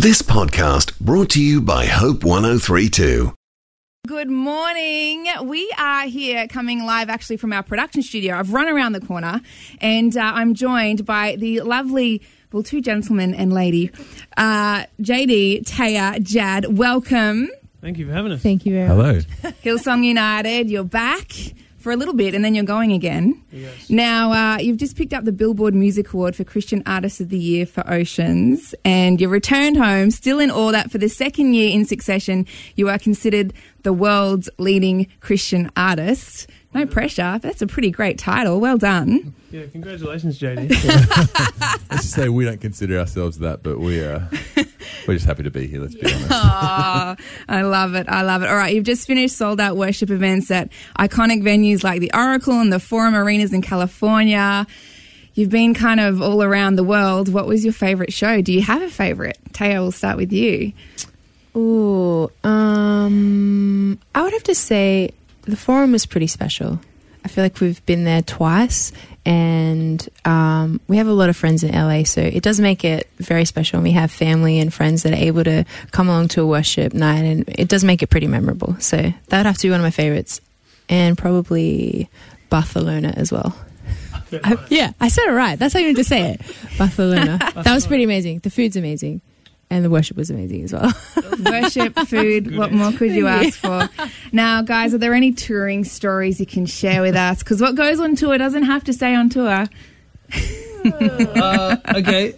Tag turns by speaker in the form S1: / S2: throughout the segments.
S1: This podcast brought to you by Hope 103.2.
S2: Good morning. We are here coming live actually from our production studio. I've run around the corner and I'm joined by the lovely, well, two gentlemen and lady, JD, Taya, Jad. Welcome.
S3: Thank you for having us.
S4: Thank you very much.
S5: Hello.
S2: Hillsong United, you're back for a little bit and then you're going again.
S3: Yes.
S2: Now, you've just picked up the Billboard Music Award for Christian Artist of the Year for Oceans, and you returned home still in awe that for the second year in succession, you are considered the world's leading Christian artist. No pressure. That's a pretty great title. Well done.
S3: Yeah, congratulations, JD.
S5: Let's just say we don't consider ourselves that, but we're just happy to be here, let's be honest.
S2: Oh, I love it. I love it. All right, you've just finished sold-out worship events at iconic venues like the Oracle and the Forum Arenas in California. You've been kind of all around the world. What was your favourite show? Do you have a favourite? Taya, we'll start with you.
S4: Ooh, I would have to say the Forum was pretty special. I feel like we've been there twice, and we have a lot of friends in LA, so it does make it very special. And we have family and friends that are able to come along to a worship night, and it does make it pretty memorable. So that would have to be one of my favorites, and probably Barcelona as well. I said it right. That's how you need to say it. Barcelona. That was pretty amazing. The food's amazing. And the worship was amazing as well.
S2: Worship, food, what more could you ask for? Now, guys, are there any touring stories you can share with us? Because what goes on tour doesn't have to stay on tour.
S3: Okay.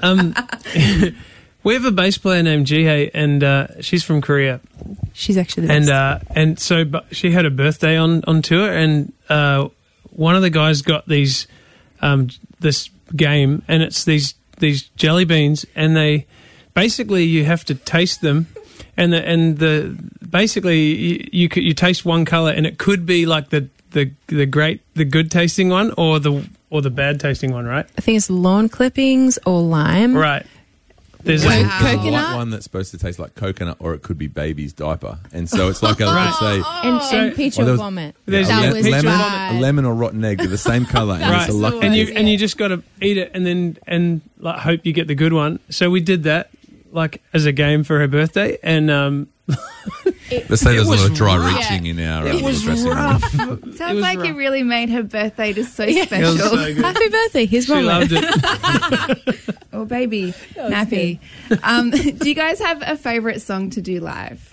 S3: We have a bass player named Jihye, and she's from Korea.
S4: She's actually the best.
S3: And so but she had a birthday on tour, and one of the guys got these this game, and it's these jelly beans, and they basically you have to taste them, and basically you taste one color, and it could be like the good tasting one or the bad tasting one, right?
S4: I think it's lawn clippings or lime.
S3: Right. There's
S4: coconut.
S5: One that's supposed to taste like coconut, or it could be baby's diaper. And so it's like let's say
S4: And peach or vomit.
S3: There's
S4: That was
S5: a lemon or rotten egg. They're the same color, and
S3: right,
S5: it's a lucky.
S3: and you just got to eat it and like hope you get the good one. So we did that like as a game for her birthday, and
S5: let's say there's a lot of dry reaching in our
S3: it was
S5: dressing room.
S3: rough.
S2: Sounds like it really made her birthday just so special.
S3: It was so good.
S4: Happy birthday. Here's
S3: She
S4: one.
S3: loved it.
S2: Oh, baby. Nappy. Do you guys have a favourite song to do live?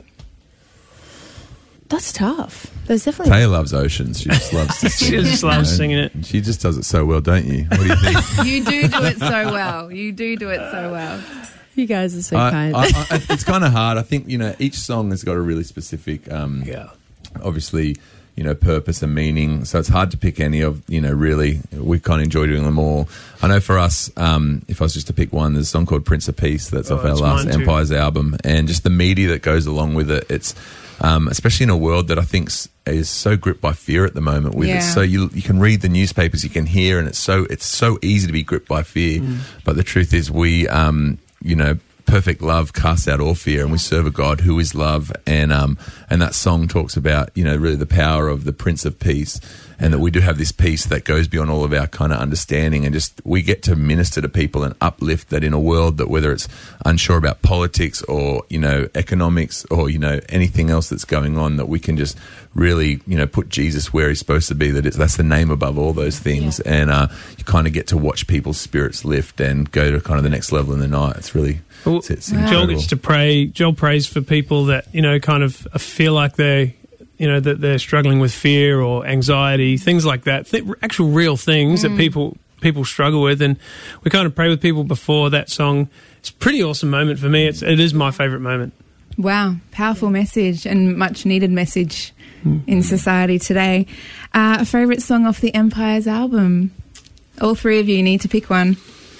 S4: That's tough. There's definitely...
S5: Taya loves Oceans. She just loves to sing.
S3: She just loves singing it.
S5: And she just does it so well, don't you? What do you think?
S2: You do it so well. You do it so well.
S4: You guys are so kind.
S5: It's kind of hard. I think, each song has got a really specific, obviously, purpose and meaning. So it's hard to pick any of, really. We kind of enjoy doing them all. I know for us, if I was just to pick one, there's a song called Prince of Peace that's off our last Empires album. And just the media that goes along with it, it's... especially in a world that I think is so gripped by fear at the moment. With it, so you can read the newspapers, you can hear, and it's so easy to be gripped by fear. But the truth is, we, perfect love casts out all fear, and we serve a God who is love. And that song talks about really the power of the Prince of Peace, and that we do have this peace that goes beyond all of our kind of understanding, and just we get to minister to people and uplift that in a world that, whether it's unsure about politics or economics or anything else that's going on, that we can just really put Jesus where he's supposed to be. That's the name above all those things, and you kind of get to watch people's spirits lift and go to kind of the next level in the night. It's really it's
S3: Joel gets to pray. Joel prays for people that kind of feel like they. That they're struggling with fear or anxiety, things like that, actual real things that people struggle with. And we kind of pray with people before that song. It's a pretty awesome moment for me. It is my favourite moment.
S2: Wow, powerful message and much needed message in society today. A favourite song off the Empires album? All three of you need to pick one.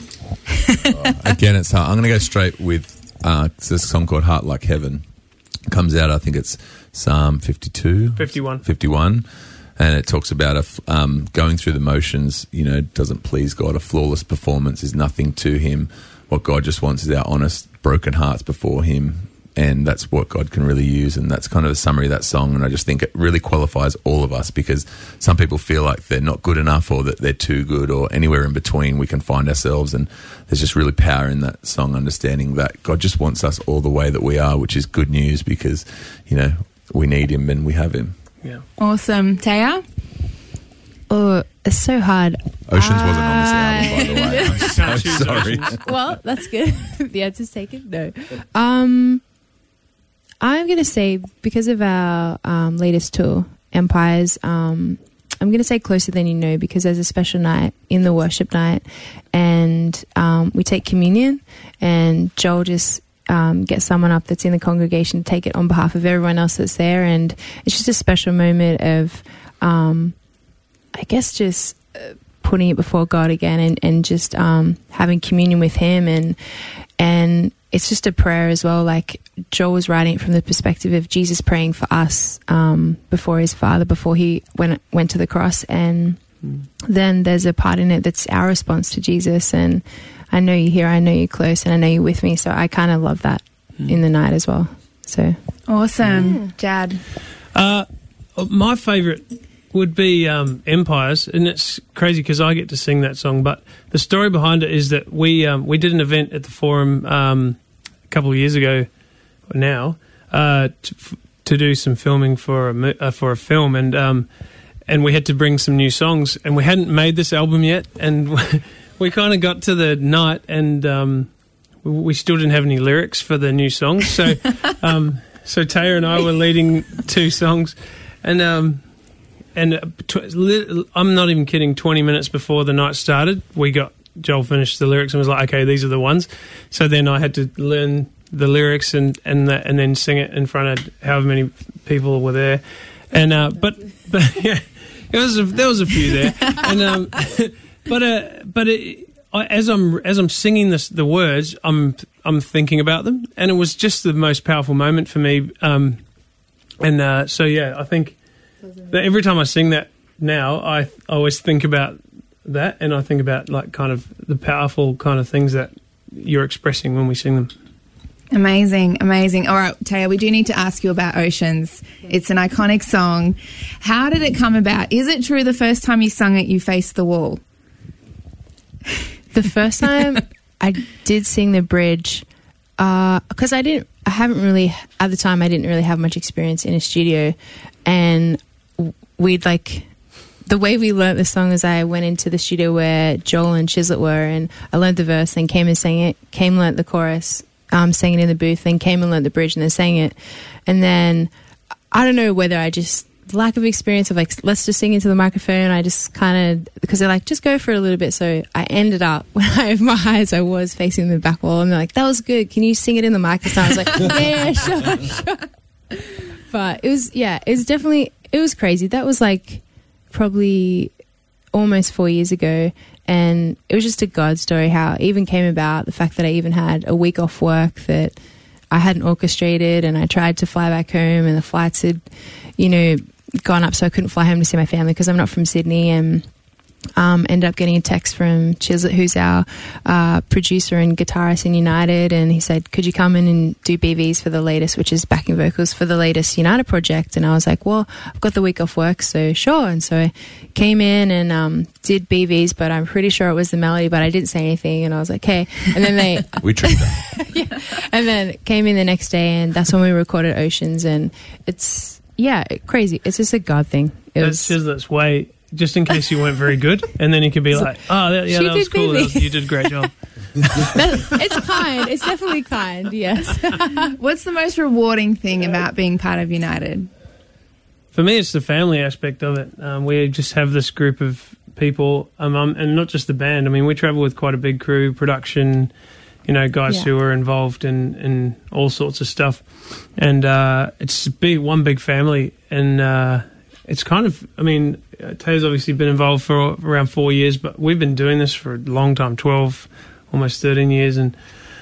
S5: Again, it's hard. I'm going to go straight with this song called Heart Like Heaven. Comes out, I think it's Psalm 51, and it talks about going through the motions. Doesn't please God. A flawless performance is nothing to him. What God just wants is our honest, broken hearts before him. and that's what God can really use. And that's kind of a summary of that song. And I just think it really qualifies all of us, because some people feel like they're not good enough, or that they're too good, or anywhere in between we can find ourselves. And there's just really power in that song, understanding that God just wants us all the way that we are, which is good news, because, you know, we need him and we have him.
S3: Yeah.
S2: Awesome. Taya?
S4: Oh, it's so hard.
S5: Oceans wasn't on this album, by the way. I'm so sorry.
S4: Well, that's good. The answer's taken. No. I'm going to say, because of our latest tour, Empires, I'm going to say Closer Than You Know, because there's a special night in the worship night, and we take communion, and Joel just gets someone up that's in the congregation to take it on behalf of everyone else that's there, and it's just a special moment of, I guess, just putting it before God again, and just having communion with him, and it's just a prayer as well. Like, Joel was writing it from the perspective of Jesus praying for us before his Father, before he went to the cross, and then there's a part in it that's our response to Jesus, and I know you're here, I know you're close, and I know you're with me. So I kind of love that in the night as well. So
S2: awesome. Jad?
S3: My favourite would be Empires, and it's crazy because I get to sing that song, but the story behind it is that we did an event at the Forum a couple of years ago now to do some filming for a film, and we had to bring some new songs, and we hadn't made this album yet, and we kind of got to the night, and we still didn't have any lyrics for the new songs, so so Taya and I were leading two songs, and I'm not even kidding, 20 minutes before the night started, Joel finished the lyrics and was like, okay, these are the ones. So then I had to learn the lyrics and then sing it in front of however many people were there. And but yeah, there was a few there. And as I'm singing the words, I'm thinking about them, and it was just the most powerful moment for me. So yeah, I think that every time I sing that now, I always think about that, and I think about like kind of the powerful kind of things that you're expressing when we sing them.
S2: Amazing. All right, Taya, we do need to ask you about Oceans. It's an iconic song. How did it come about? Is it true the first time you sung it, you faced the wall?
S4: The first time I did sing the bridge, because at the time I didn't really have much experience in a studio, and the way we learnt the song is I went into the studio where Joel and Chislett were, and I learnt the verse, then came and sang it, learnt the chorus, sang it in the booth, then came and learnt the bridge, and then sang it. And then I don't know whether I just, lack of experience of like, let's just sing into the microphone, I just kind of, because they're like, just go for it a little bit. So I ended up, when I opened my eyes, I was facing the back wall, and they're like, that was good, can you sing it in the microphone? I was like, yeah, sure. But it was crazy. That was like probably almost 4 years ago, and it was just a God story how it even came about, the fact that I even had a week off work that I hadn't orchestrated, and I tried to fly back home, and the flights had, gone up, so I couldn't fly home to see my family because I'm not from Sydney, and ended up getting a text from Chislett, who's our producer and guitarist in United, and he said, could you come in and do BVs for the latest, which is backing vocals for the latest United project? And I was like, well, I've got the week off work, so sure. And so I came in and did BVs, but I'm pretty sure it was the melody, but I didn't say anything, and I was like, hey. And then
S5: we tricked them.
S4: Yeah. And then came in the next day, and that's when we recorded Oceans, and it's crazy. It's just a God thing.
S3: That's Chislett's way. Just in case you weren't very good, and then you could be like, "Oh, that was cool. You did a great job."
S4: It's kind. It's definitely kind. Yes.
S2: What's the most rewarding thing about being part of United?
S3: For me, it's the family aspect of it. We just have this group of people, and not just the band. I mean, we travel with quite a big crew, production, guys who are involved in all sorts of stuff, and it's one big family, and it's kind of, Taya's obviously been involved for around 4 years, but we've been doing this for a long time, 12, almost 13 years, and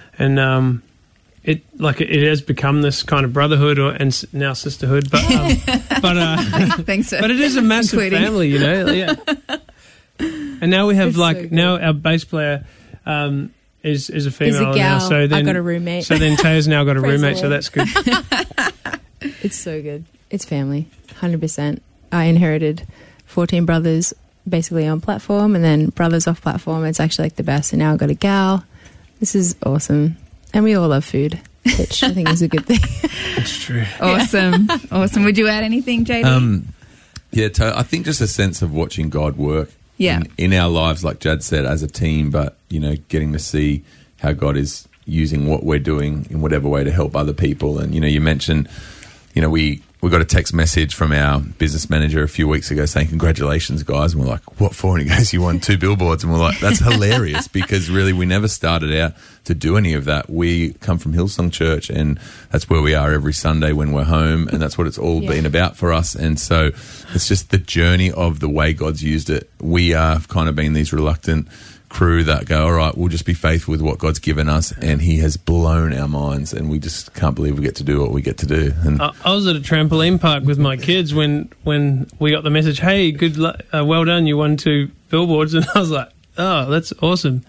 S3: it has become this kind of brotherhood and now sisterhood, but
S2: Thanks, sir.
S3: But it is a massive family, Yeah. And now we have now our bass player is a female now.
S4: gal.
S3: So then
S4: I got a roommate.
S3: So then Taya's now got a
S4: Praise the
S3: roommate. So
S4: Lord.
S3: that's good.
S4: It's so good. It's family, 100%. I inherited 14 brothers basically on platform and then brothers off platform. It's actually like the best. And now I've got a gal. This is awesome. And we all love food, which I think is a good thing.
S3: That's true.
S2: Awesome. Awesome. Would you add anything, JD?
S5: I think just a sense of watching God work
S2: Yeah.
S5: in our lives, like Jad said, as a team, but, getting to see how God is using what we're doing in whatever way to help other people. And, you mentioned, we got a text message from our business manager a few weeks ago saying, congratulations, guys. And we're like, what for? And he goes, you won 2 billboards. And we're like, that's hilarious because really we never started out to do any of that. We come from Hillsong Church and that's where we are every Sunday when we're home. And that's what it's all been about for us. And so it's just the journey of the way God's used it. We have kind of been these reluctant crew that go, all right, we'll just be faithful with what God's given us, and He has blown our minds, and we just can't believe we get to do what we get to do. And
S3: I was at a trampoline park with my kids when we got the message, hey, good luck, well done, you won 2 billboards, and I was like, oh, that's awesome.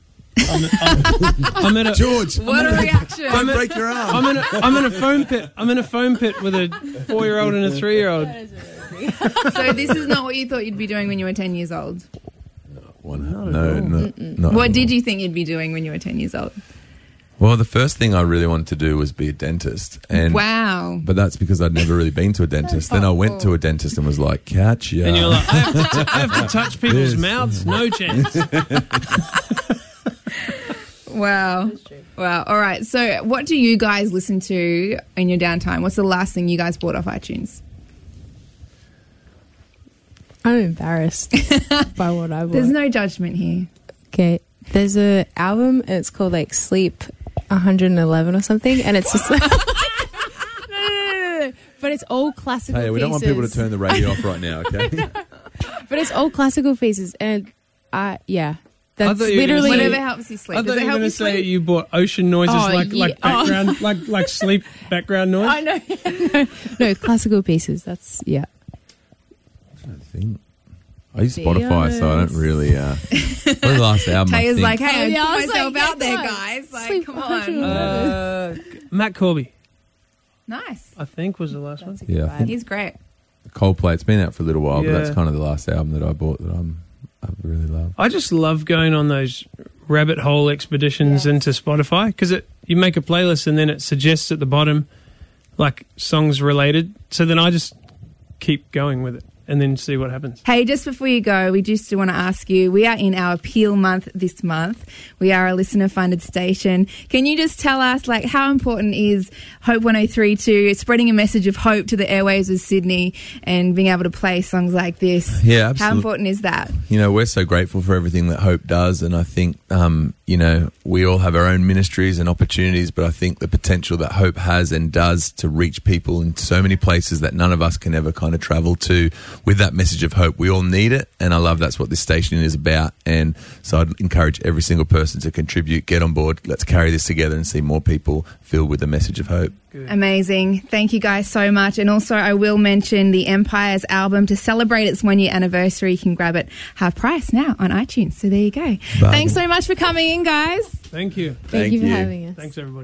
S3: I'm at a
S5: George,
S2: What a reaction.
S5: don't break your arm.
S3: I'm in a foam pit. I'm in a foam pit with a 4-year-old and a 3-year-old.
S2: So this is not what you thought you'd be doing when you were 10 years old?
S5: No.
S2: What did you think you'd be doing when you were 10 years old?
S5: Well, the first thing I really wanted to do was be a dentist. And
S2: Wow.
S5: But that's because I'd never really been to a dentist. Then I went to a dentist and was like, catch ya.
S3: And you're like, I have to touch people's mouths? No chance.
S2: Wow. Wow. All right. So what do you guys listen to in your downtime? What's the last thing you guys bought off iTunes?
S4: I'm embarrassed by what I bought.
S2: There's no judgment here.
S4: Okay, there's a album, and it's called like Sleep 111 or something, and it's just like no. But it's all classical
S5: Hey, we
S4: pieces.
S5: don't want people to turn the radio off right now, okay?
S4: But it's all classical pieces, and that's
S3: thought you were gonna
S4: literally
S3: say-
S2: Whatever helps you sleep.
S3: I
S2: Does
S3: thought
S2: it
S3: you were
S2: help
S3: going
S2: you
S3: to say
S2: sleep?
S3: you bought ocean noises
S4: Oh,
S3: like
S4: yeah.
S3: background, like sleep background noise.
S4: I know. No, classical pieces. That's
S5: I use Spotify, so I don't really. What was the last album? I
S2: Taya's
S5: think?
S2: like, hey,
S4: yeah,
S2: I
S4: I
S2: put
S4: was
S2: myself
S4: like,
S2: out there,
S4: yeah,
S2: guys. Like,
S4: Sleep
S2: come
S4: 111.
S2: on.
S3: Matt Corby,
S2: Nice.
S3: I think, was the last one.
S5: Yeah, I think
S2: He's great.
S5: Coldplay. It's been out for a little while,
S3: Yeah.
S5: but that's kind of the last album that I bought that I really love.
S3: I just love going on those rabbit hole expeditions into Spotify because you make a playlist and then it suggests at the bottom like songs related. So then I just keep going with it and then see what happens.
S2: Hey, just before you go, we just want to ask you, we are in our appeal month this month. We are a listener-funded station. Can you just tell us, like, how important is Hope 103 to spreading a message of hope to the airwaves of Sydney and being able to play songs like this?
S5: Yeah,
S2: How
S5: absolutely.
S2: important is that?
S5: We're so grateful for everything that Hope does, and I think, we all have our own ministries and opportunities, but I think the potential that Hope has and does to reach people in so many places that none of us can ever kind of travel to with that message of hope. We all need it, and I love that's what this station is about, and so I'd encourage every single person to contribute, get on board, let's carry this together and see more people filled with the message of hope.
S2: Amazing. Thank you guys so much. And also I will mention the Empires album to celebrate its 1-year anniversary. You can grab it half price now on iTunes. So there you go. Thanks so much for coming in, guys.
S3: Thank you.
S4: Thank you for having us.
S3: Thanks, everybody.